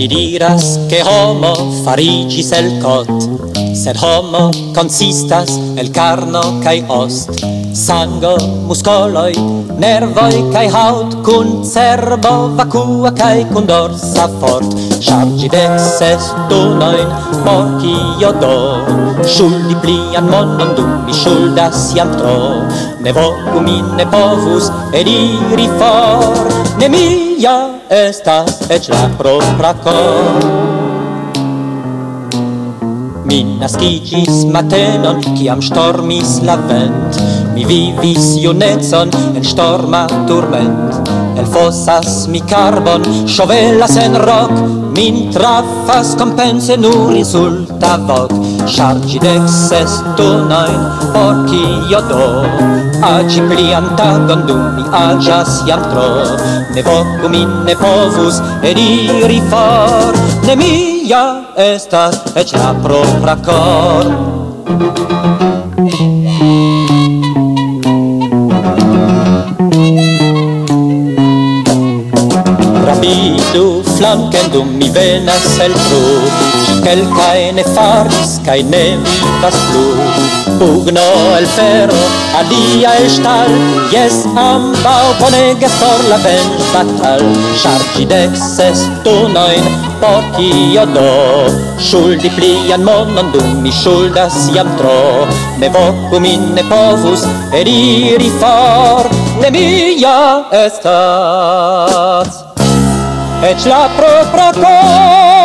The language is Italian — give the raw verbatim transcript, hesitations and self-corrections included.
Mi diras che homo farigis el cot, sed homo consistas el carno cae ost, sango, muscoloi, nervoi cae haut, cun cerbo, vacua cae cun dorsa fort. Chargi dex est unoin, porci io do, schuldi plian monon dum mi schuldas iam tro, ne vocum in ne povus ed iri for, ne mia estas ec la propra cor. Mi nascigis matenon, ciam stormis la vent, mi vivis iunetson en storma turment. El fossas mi carbon, sciovelas en roc, min trafas compense nur insulta voc. Chargi dex est unoin, porci io do, agi plian tagon dum mi agias iam tro, ne vocum in ne povus ed iri for, ne mia estas ec la propra cor. Rapidu flanken dum mi venas el tru, quelcae ne faris cae ne vivas plu. Pugno el ferro, adia el stal, yes ambau bonegas por la bench batal. Chargi dex est unoin, porci io do, schuldi plian monon dum mi schuldas iam tro, ne vocum in ne povus ed iri for, ne mia estas ec la propra cor.